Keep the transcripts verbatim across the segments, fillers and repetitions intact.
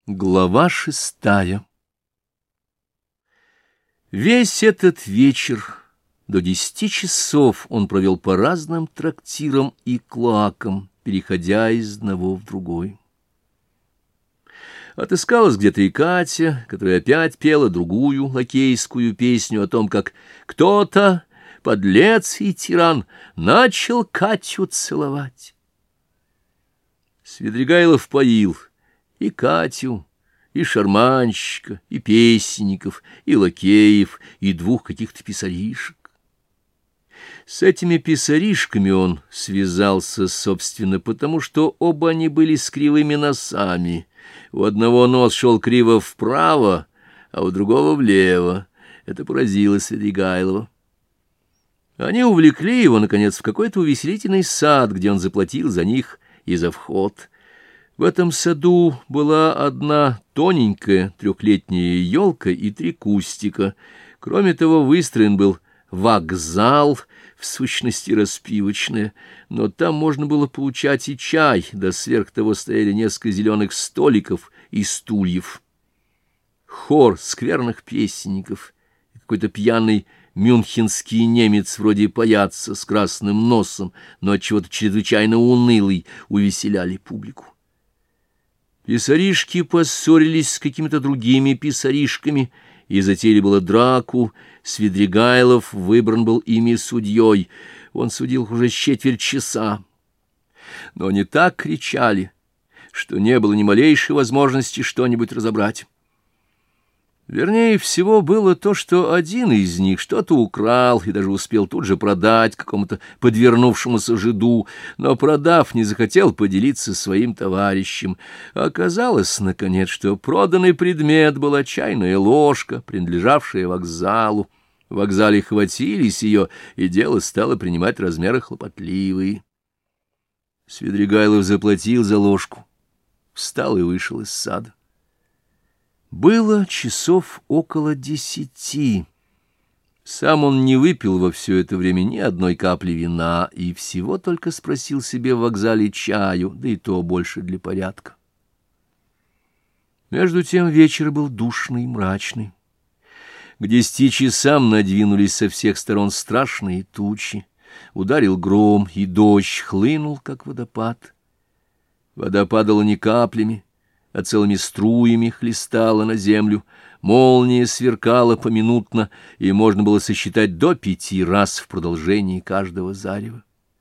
Глава шестая. Весь этот вечер до десяти часов он провел по разным трактирам и клоакам, переходя из одного в другой. Отыскалась где-то и Катя, которая опять пела другую лакейскую песню о том, как кто-то, подлец и тиран, начал Катю целовать. Свидригайлов поил и Катю, и шарманщика, и песенников, и лакеев, и двух каких-то писаришек. С этими писаришками он связался, собственно, потому что оба они были с кривыми носами. У одного нос шел криво вправо, а у другого влево. Это поразило Свидригайлова. Они увлекли его, наконец, в какой-то увеселительный сад, где он заплатил за них и за вход. В этом саду была одна тоненькая трехлетняя елка и три кустика. Кроме того, выстроен был вокзал, в сущности распивочная, но там можно было получать и чай, да сверх того стояли несколько зеленых столиков и стульев. Хор скверных песенников, какой-то пьяный мюнхенский немец вроде паяца с красным носом, но отчего-то чрезвычайно унылый, увеселяли публику. Писаришки поссорились с какими-то другими писаришками, и затеяли было драку. Свидригайлов выбран был ими судьей. Он судил их уже четверть часа. Но они так кричали, что не было ни малейшей возможности что-нибудь разобрать. Вернее всего было то, что один из них что-то украл и даже успел тут же продать какому-то подвернувшемуся жиду, но, продав, не захотел поделиться своим товарищем. Оказалось, наконец, что проданный предмет была чайная ложка, принадлежавшая вокзалу. В вокзале хватились ее, и дело стало принимать размеры хлопотливые. Свидригайлов заплатил за ложку, встал и вышел из сада. Было часов около десяти. Сам он не выпил во все это время ни одной капли вина и всего только спросил себе в вокзале чаю, да и то больше для порядка. Между тем вечер был душный и мрачный. К десяти часам надвинулись со всех сторон страшные тучи. Ударил гром, и дождь хлынул, как водопад. Вода падала не каплями, а целыми струями хлестала на землю. Молния сверкала поминутно, и можно было сосчитать до пяти раз в продолжении каждого зарева.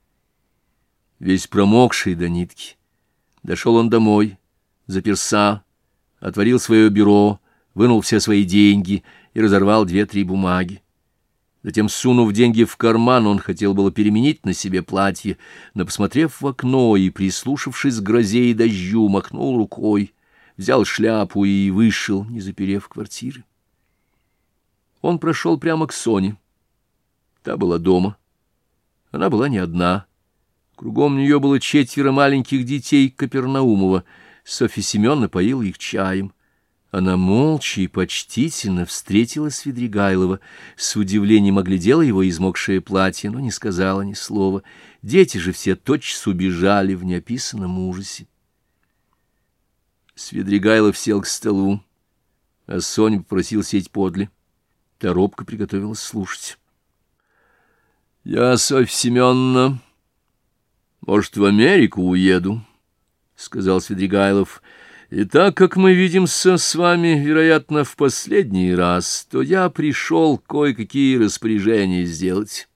Весь промокший до нитки, дошел он домой, заперся, отворил свое бюро, вынул все свои деньги и разорвал две-три бумаги. Затем, сунув деньги в карман, он хотел было переменить на себе платье, но, посмотрев в окно и прислушавшись к грозе и дождю, махнул рукой, взял шляпу и вышел, не заперев квартиры. Он прошел прямо к Соне. Та была дома. Она была не одна. Кругом нее было четверо маленьких детей Капернаумова. Софья Семеновна поила их чаем. Она молча и почтительно встретила Свидригайлова, с удивлением оглядела его измокшее платье, но не сказала ни слова. Дети же все тотчас убежали в неописанном ужасе. Свидригайлов сел к столу, а Соня попросил сесть подле. Та робко приготовилась слушать. — Я, Софья Семеновна, может, в Америку уеду, — сказал Свидригайлов. — И так как мы видимся с вами, вероятно, в последний раз, то я пришел кое-какие распоряжения сделать.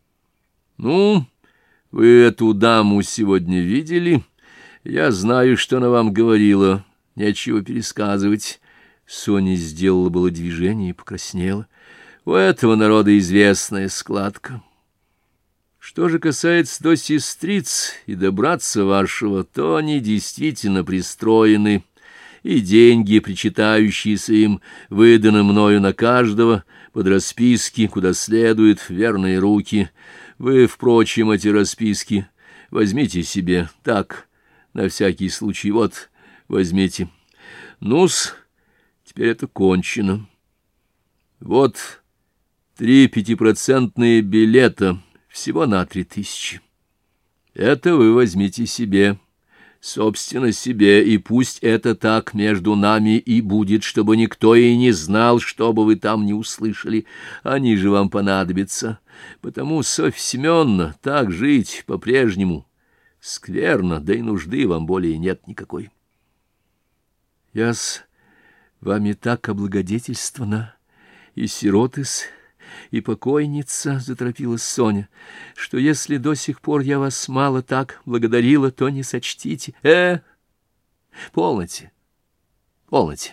Ну, вы эту даму сегодня видели? Я знаю, что она вам говорила. Нечего пересказывать. Соня сделала было движение и покраснела. У этого народа известная складка. Что же касается до сестриц и до братца вашего, то они действительно пристроены, и деньги, причитающиеся им, выданы мною на каждого, под расписки, куда следует, в верные руки. Вы, впрочем, эти расписки возьмите себе, так, на всякий случай, вот, возьмите. Ну-с, теперь это кончено. Вот три пятипроцентные билета, всего на три тысячи. Это вы возьмите себе. собственно, себе, и пусть это так между нами и будет, чтобы никто и не знал, что бы вы там не услышали. Они же вам понадобятся. Потому, Софья Семеновна, так жить по-прежнему скверно, да и нужды вам более нет никакой. Я с вами так облагодетельствована, и сиротыс, и покойница, — заторопилась Соня, — что если до сих пор я вас мало так благодарила, то не сочтите. Э, полноте, полноте.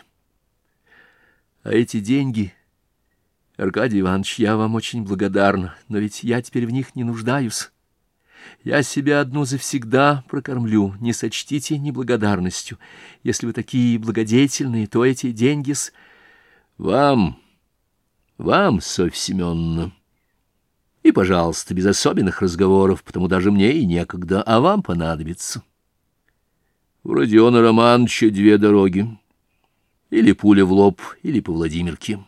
А эти деньги, Аркадий Иванович, я вам очень благодарна, но ведь я теперь в них не нуждаюсь. Я себя одну завсегда прокормлю, не сочтите неблагодарностью. Если вы такие благодетельные, то эти деньги с... Вам, вам, Софья Семеновна. И, пожалуйста, без особенных разговоров, потому даже мне и некогда, а вам понадобится. У Родиона Романовича две дороги. Или пуля в лоб, или по Владимирке.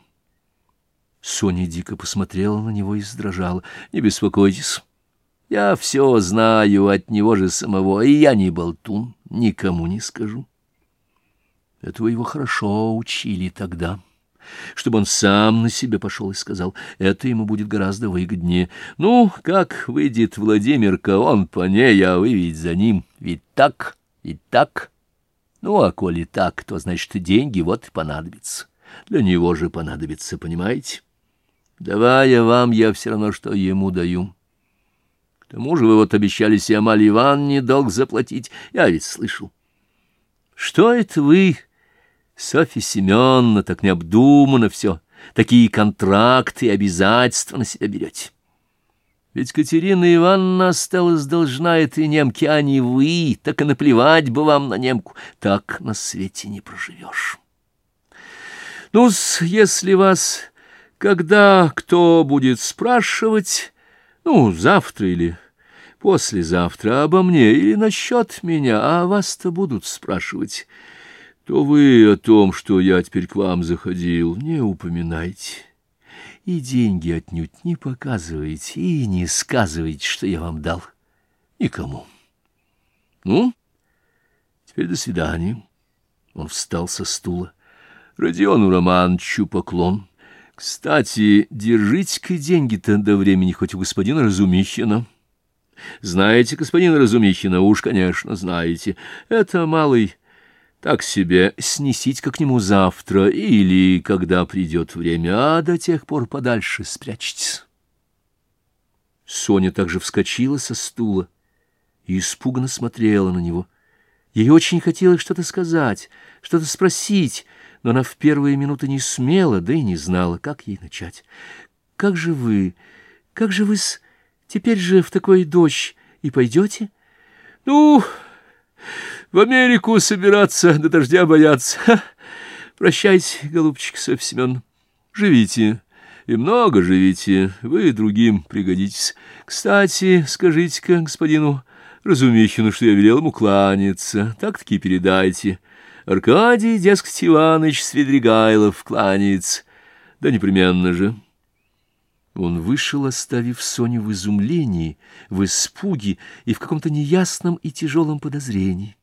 Соня дико посмотрела на него и задрожала. Не беспокойтесь. Я все знаю от него же самого, и я не болтун, никому не скажу. Этого его хорошо учили тогда, чтобы он сам на себя пошел и сказал, это ему будет гораздо выгоднее. Ну, как выйдет Владимирка, он по ней, а вы ведь за ним. Ведь так, ведь так. Ну, а коли так, то, значит, деньги вот и понадобятся. Для него же понадобится, понимаете? Давая вам, я все равно, что ему даю. К тому же вы вот обещали себе Амалии Ивановне долг заплатить. Я ведь слышал. Что это вы, Софья Семеновна, так необдуманно все, такие контракты и обязательства на себя берете? Ведь Катерина Ивановна осталась должна этой немке, а не вы, так и наплевать бы вам на немку. Так на свете не проживешь. Ну-с, если вас когда кто будет спрашивать... Ну, завтра или послезавтра обо мне или насчет меня, а вас-то будут спрашивать, то вы о том, что я теперь к вам заходил, не упоминайте. И деньги отнюдь не показывайте, и не сказывайте, что я вам дал. Никому. Ну, теперь до свидания. Он встал со стула. Родиону Романовичу поклон. Кстати, держите-ка деньги-то до времени хоть у господина Разумихина. Знаете господина Разумихина? Уж, конечно, знаете. Это малый так себе. Снесите-ка к нему завтра или когда придет время, а до тех пор подальше спрячьтесь. Соня также вскочила со стула и испуганно смотрела на него. Ей очень хотелось что-то сказать, что-то спросить, но она в первые минуты не смела, да и не знала, как ей начать. «Как же вы, как же вы с... теперь же в такой дождь и пойдете?» «Ну, в Америку собираться, до дождя бояться. Ха! Прощайте, голубчик Софья Семеновна, живите, и много живите, вы другим пригодитесь. Кстати, скажите-ка господину Разумихину, что я велел ему кланяться, так-таки передайте». Аркадий, дескать, Иваныч Свидригайлов кланяется. Да непременно же. Он вышел, оставив Соню в изумлении, в испуге и в каком-то неясном и тяжелом подозрении.